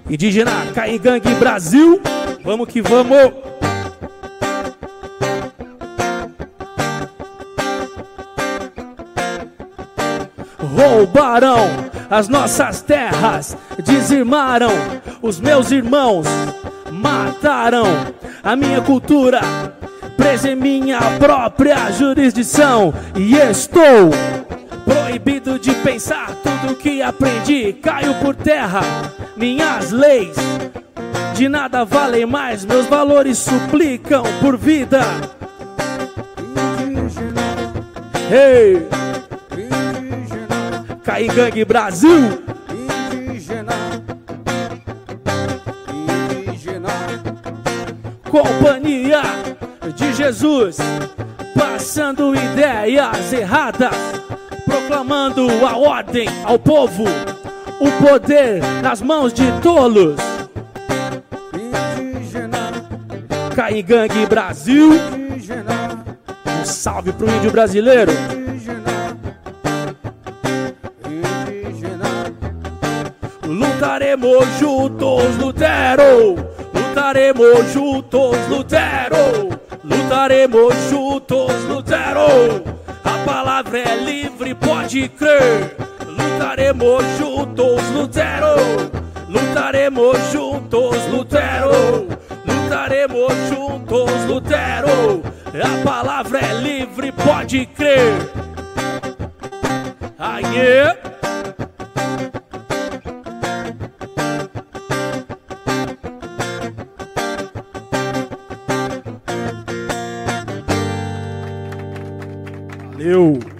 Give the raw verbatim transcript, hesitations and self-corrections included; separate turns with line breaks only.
Indígena, Caingangue Brasil, vamos que vamos. Roubaram as nossas terras, dizimaram os meus irmãos, mataram a minha cultura, presa em minha própria jurisdição. E estou proibido de pensar, tudo que aprendi caiu por terra. Minhas leis de nada valem mais, meus valores suplicam por vida. Hey! Caingangue Brasil.
Indígena, indígena.
Companhia de Jesus, passando ideias erradas, proclamando a ordem ao povo, o poder nas mãos de tolos.
Indígena,
Caingangue Brasil.
indígena.
Um salve pro índio brasileiro. Lutaremos juntos, Lutero. Lutaremos juntos, Lutero. Lutaremos juntos, Lutero. A palavra é livre, pode crer. Lutaremos juntos, Lutero. Lutaremos juntos, Lutero. Lutaremos juntos, Lutero. A palavra é livre, pode crer. Aê! Valeu!